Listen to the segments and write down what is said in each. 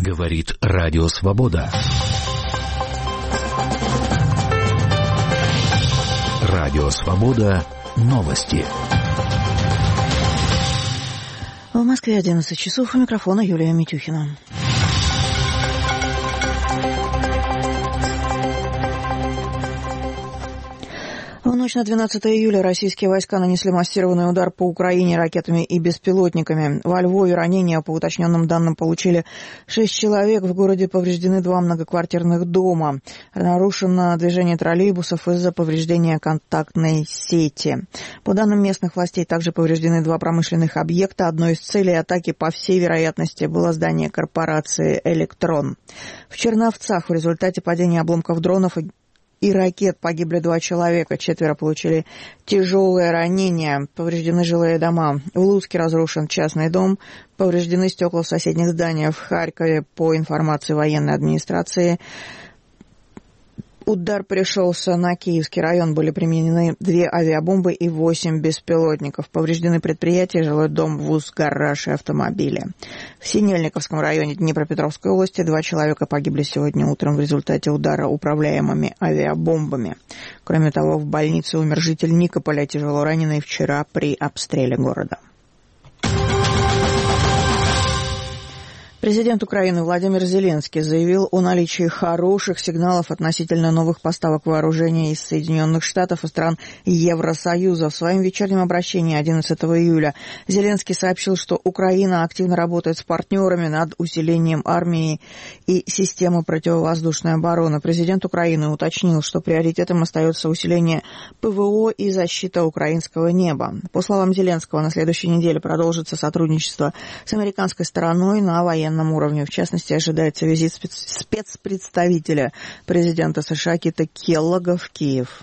Говорит Радио Свобода. Радио Свобода. Новости. В Москве 11 часов. У микрофона Юлия Митюхина. В ночь на 12 июля российские войска нанесли массированный удар по Украине ракетами и беспилотниками. Во Львове ранения, по уточненным данным, получили 6 человек. В городе повреждены 2 многоквартирных дома. Нарушено движение троллейбусов из-за повреждения контактной сети. По данным местных властей, также повреждены 2 промышленных объекта. Одной из целей атаки, по всей вероятности, было здание корпорации «Электрон». В Черновцах в результате падения обломков дронов и ракет погибли 2 человека, 4 получили тяжелые ранения, повреждены жилые дома. В Луцке разрушен частный дом, повреждены стекла в соседних зданиях. В Харькове, по информации военной администрации, удар пришелся на Киевский район. Были применены 2 авиабомбы и 8 беспилотников. Повреждены предприятия, жилой дом, вуз, гараж и автомобили. В Синельниковском районе Днепропетровской области 2 человека погибли сегодня утром в результате удара управляемыми авиабомбами. Кроме того, в больнице умер житель Никополя, тяжело раненый вчера при обстреле города. Президент Украины Владимир Зеленский заявил о наличии хороших сигналов относительно новых поставок вооружения из Соединенных Штатов и стран Евросоюза. В своем вечернем обращении 11 июля Зеленский сообщил, что Украина активно работает с партнерами над усилением армии и системы противовоздушной обороны. Президент Украины уточнил, что приоритетом остается усиление ПВО и защита украинского неба. По словам Зеленского, на следующей неделе продолжится сотрудничество с американской стороной на военном уровне. В частности, ожидается визит спецпредставителя президента США Кита Келлога в Киев.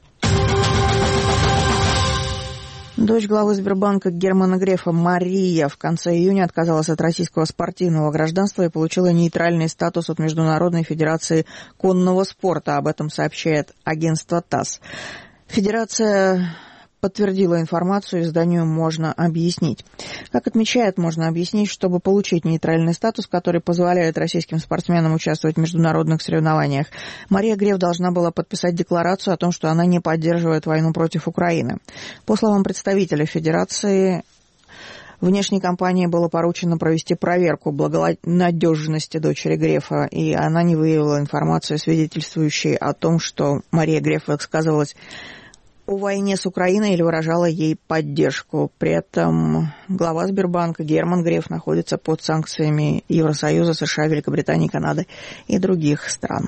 Дочь главы Сбербанка Германа Грефа Мария в конце июня отказалась от российского спортивного гражданства и получила нейтральный статус от Международной федерации конного спорта. Об этом сообщает агентство ТАСС. Федерация подтвердила информацию, изданию «Можно объяснить». Как отмечает «Можно объяснить», чтобы получить нейтральный статус, который позволяет российским спортсменам участвовать в международных соревнованиях, Мария Греф должна была подписать декларацию о том, что она не поддерживает войну против Украины. По словам представителя Федерации, внешней компании было поручено провести проверку благонадежности дочери Грефа, и она не выявила информацию, свидетельствующую о том, что Мария Греф высказывалась о войне с Украиной или выражала ей поддержку. При этом глава Сбербанка Герман Греф находится под санкциями Евросоюза, США, Великобритании, Канады и других стран.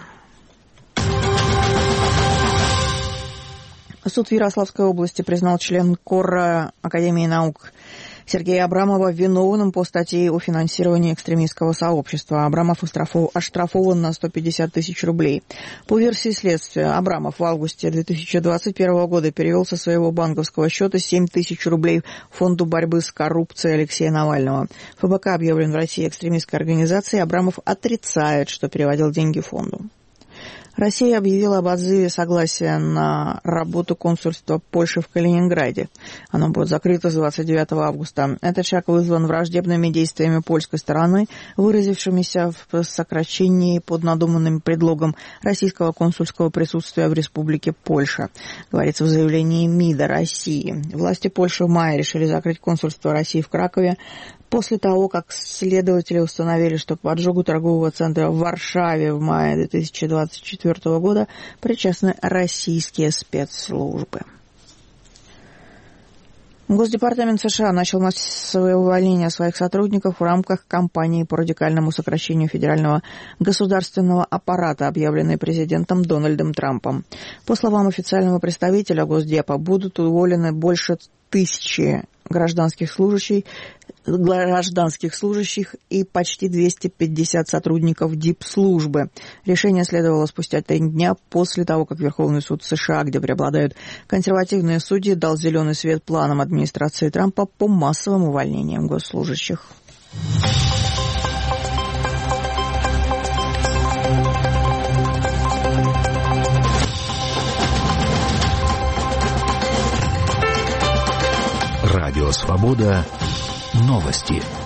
Суд в Ярославской области признал член КОРа Академии наук Сергея Абрамова виновным по статье о финансировании экстремистского сообщества. Абрамов оштрафован на 150 тысяч рублей. По версии следствия, Абрамов в августе 2021 года перевел со своего банковского счета 7 тысяч рублей Фонду борьбы с коррупцией Алексея Навального. ФБК объявлен в России экстремистской организацией. Абрамов отрицает, что переводил деньги фонду. Россия объявила об отзыве согласия на работу консульства Польши в Калининграде. Оно будет закрыто с 29 августа. Этот шаг вызван враждебными действиями польской стороны, выразившимися в сокращении под надуманным предлогом российского консульского присутствия в Республике Польша, говорится в заявлении МИДа России. Власти Польши в мае решили закрыть консульство России в Кракове после того, как следователи установили, что к поджогу торгового центра в Варшаве в мае 2024 года причастны российские спецслужбы. Госдепартамент США начал массовое увольнение своих сотрудников в рамках кампании по радикальному сокращению федерального государственного аппарата, объявленной президентом Дональдом Трампом. По словам официального представителя Госдепа, будут уволены больше 1000 гражданских служащих и почти 250 сотрудников дипслужбы. Решение следовало спустя 3 дня после того, как Верховный суд США, где преобладают консервативные судьи, дал зеленый свет планам администрации Трампа по массовым увольнениям госслужащих. Радио Свобода. Новости.